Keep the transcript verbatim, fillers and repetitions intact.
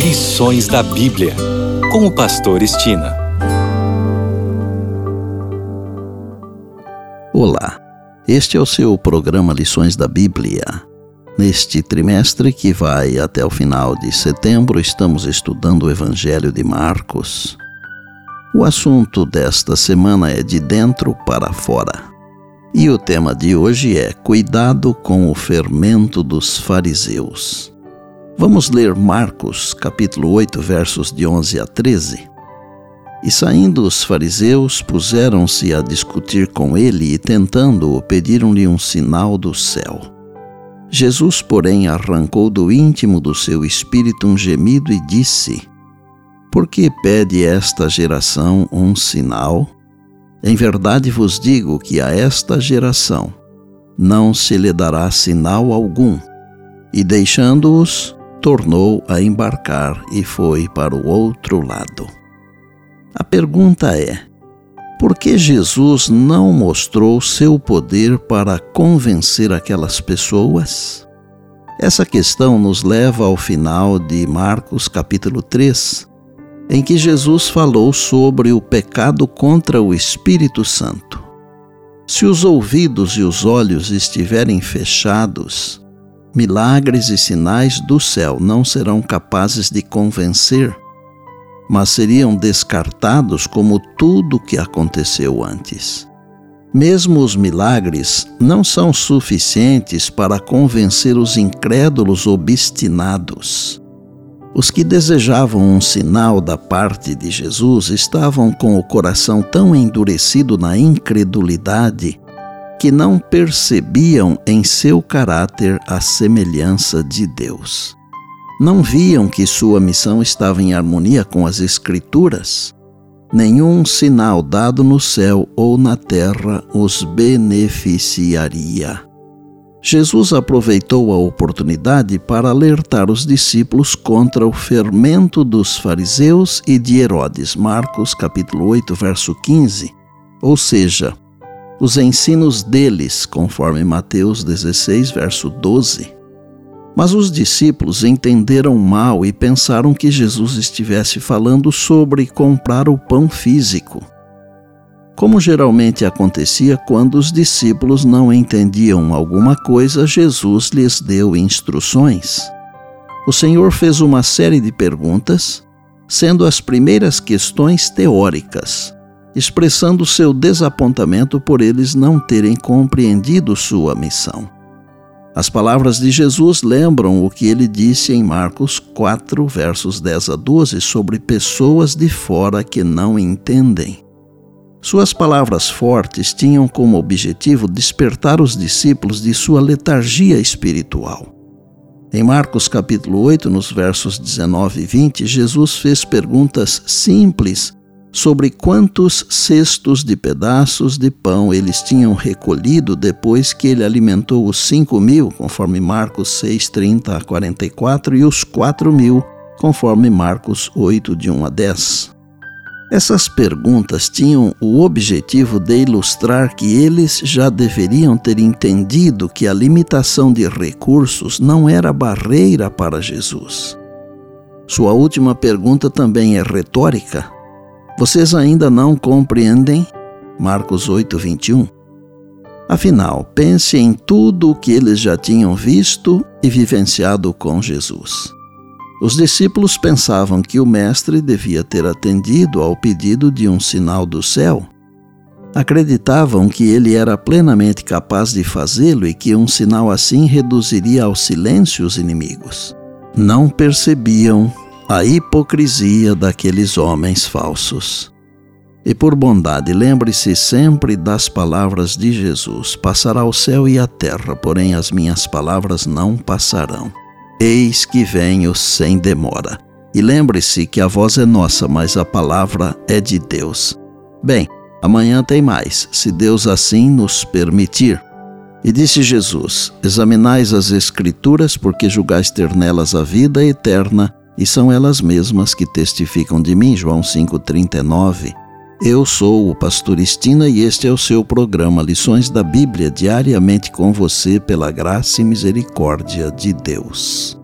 Lições da Bíblia, com o pastor Estina. Olá, este é o seu programa Lições da Bíblia. Neste trimestre que vai até o final de setembro, estamos estudando o Evangelho de Marcos. O assunto desta semana é de dentro para fora. E o tema de hoje é Cuidado com o fermento dos fariseus. Vamos ler Marcos, capítulo oito, versos de onze a treze. E saindo os fariseus, puseram-se a discutir com ele e, tentando-o, pediram-lhe um sinal do céu. Jesus, porém, arrancou do íntimo do seu espírito um gemido e disse: Por que pede esta geração um sinal? Em verdade vos digo que a esta geração não se lhe dará sinal algum. E deixando-os, tornou a embarcar e foi para o outro lado. A pergunta é: por que Jesus não mostrou seu poder para convencer aquelas pessoas? Essa questão nos leva ao final de Marcos capítulo três, em que Jesus falou sobre o pecado contra o Espírito Santo. Se os ouvidos e os olhos estiverem fechados, milagres e sinais do céu não serão capazes de convencer, mas seriam descartados como tudo o que aconteceu antes. Mesmo os milagres não são suficientes para convencer os incrédulos obstinados. Os que desejavam um sinal da parte de Jesus estavam com o coração tão endurecido na incredulidade que não percebiam em seu caráter a semelhança de Deus. Não viam que sua missão estava em harmonia com as Escrituras. Nenhum sinal dado no céu ou na terra os beneficiaria. Jesus aproveitou a oportunidade para alertar os discípulos contra o fermento dos fariseus e de Herodes, Marcos capítulo oito, verso quinze, ou seja, os ensinos deles, conforme Mateus dezesseis, verso doze. Mas os discípulos entenderam mal e pensaram que Jesus estivesse falando sobre comprar o pão físico, como geralmente acontecia quando os discípulos não entendiam alguma coisa. Jesus lhes deu instruções. O Senhor fez uma série de perguntas, sendo as primeiras questões teóricas, expressando seu desapontamento por eles não terem compreendido sua missão. As palavras de Jesus lembram o que ele disse em Marcos quatro, versos dez a doze, sobre pessoas de fora que não entendem. Suas palavras fortes tinham como objetivo despertar os discípulos de sua letargia espiritual. Em Marcos capítulo oito, nos versos dezenove e vinte, Jesus fez perguntas simples sobre quantos cestos de pedaços de pão eles tinham recolhido depois que ele alimentou os cinco mil, conforme Marcos seis, trinta a quarenta e quatro, e os quatro mil, conforme Marcos oito, de um a dez. Essas perguntas tinham o objetivo de ilustrar que eles já deveriam ter entendido que a limitação de recursos não era barreira para Jesus. Sua última pergunta também é retórica. Vocês ainda não compreendem? Marcos oito, vinte e um. Afinal, pense em tudo o que eles já tinham visto e vivenciado com Jesus. Os discípulos pensavam que o mestre devia ter atendido ao pedido de um sinal do céu. Acreditavam que ele era plenamente capaz de fazê-lo e que um sinal assim reduziria ao silêncio os inimigos. Não percebiam a hipocrisia daqueles homens falsos. E por bondade, lembre-se sempre das palavras de Jesus: passará o céu e a terra, porém as minhas palavras não passarão. Eis que venho sem demora. E lembre-se que a voz é nossa, mas a palavra é de Deus. Bem, amanhã tem mais, se Deus assim nos permitir. E disse Jesus: examinais as Escrituras, porque julgais ter nelas a vida eterna, e são elas mesmas que testificam de mim. João cinco, trinta e nove. Eu sou o pastor Estina e este é o seu programa Lições da Bíblia, diariamente com você pela graça e misericórdia de Deus.